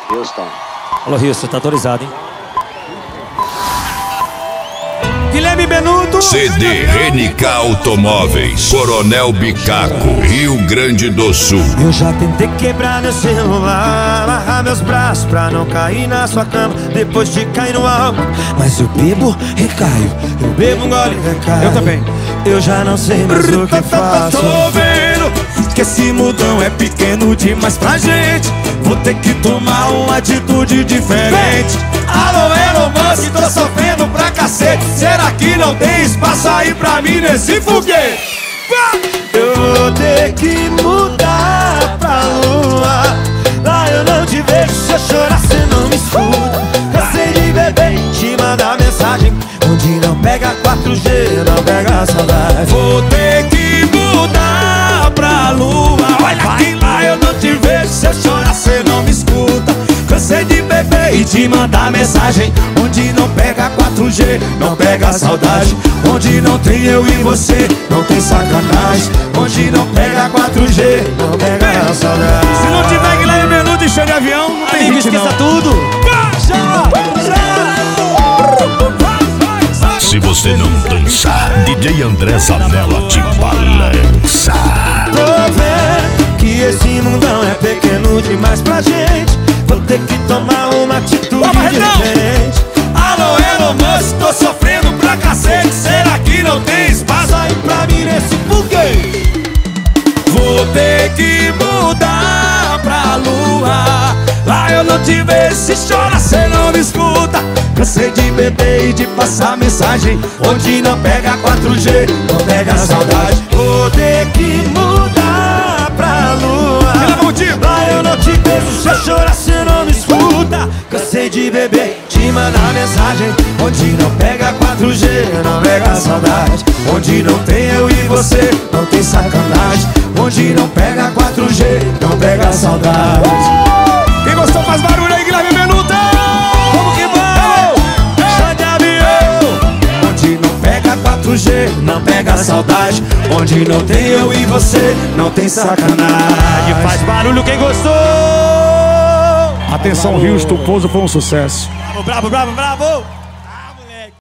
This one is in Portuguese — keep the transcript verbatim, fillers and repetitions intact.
Houston. Alô, Houston, tá autorizado, hein? Guilherme Benuto. C D N K Automóveis, Coronel Bicaco, Rio Grande do Sul. Eu já tentei quebrar meu celular, amarrar meus braços pra não cair na sua cama depois de cair no álcool. Mas eu bebo, recaio, eu bebo um gole, recaio. Eu também. Eu já não sei mais o que faço. Tô vendo que esse mudão é pequeno demais pra gente. Vou ter que tomar uma atitude diferente. Alô, Elon Musk, tô sofrendo pra cacete. Será que não tem espaço aí pra mim nesse foguete? Eu vou ter que mudar pra lua. Lá eu não te vejo, se eu chorar cê não me escuta. Cansei de beber e te mandar mensagem onde não pega quatro G, não pega saudade. Vou ter que mudar pra lua. Olha que lá eu não te vejo, se eu chorar cê não me escuta. Cansei de beber e te mandar mensagem onde não pega quatro G, não pega saudade. Onde não tem eu e você, não tem sacanagem. Onde não pega quatro G, não pega saudade. Se não tiver Guilherme Benuto e cheio de avião, não tem hit não. tudo. Se você não dançar, D J André Zanella te balança. Tô vendo que esse mundão é pequeno demais pra gente. Vou ter que tomar uma atitude diferente. Alô, Elon Musk, tô sofrendo pra cacete. Será que não tem espaço aí pra mim nesse foguete? Vou ter que mudar pra lua. Lá eu não te vejo, se chora cê não me escuta. Cansei de beber e de passar mensagem onde não pega quatro G, não pega saudade. Vou ter que mudar pra lua. Lá eu não te vejo, se eu chorar cê não me escuta. Cansei de beber, te mandar mensagem onde não pega quatro G, não pega saudade. Onde não tem eu e você, não tem sacanagem. Onde não pega quatro G, não pega saudade. Quem gostou faz barulho aí, Guilherme Benuto! Vamos que vamos! Chá de avião! Onde não pega quatro G, não pega saudade. Onde não tem eu e você, não tem sacanagem. Faz barulho quem gostou! Atenção, Houston, o pouso foi um sucesso. Bravo, bravo, bravo, bravo!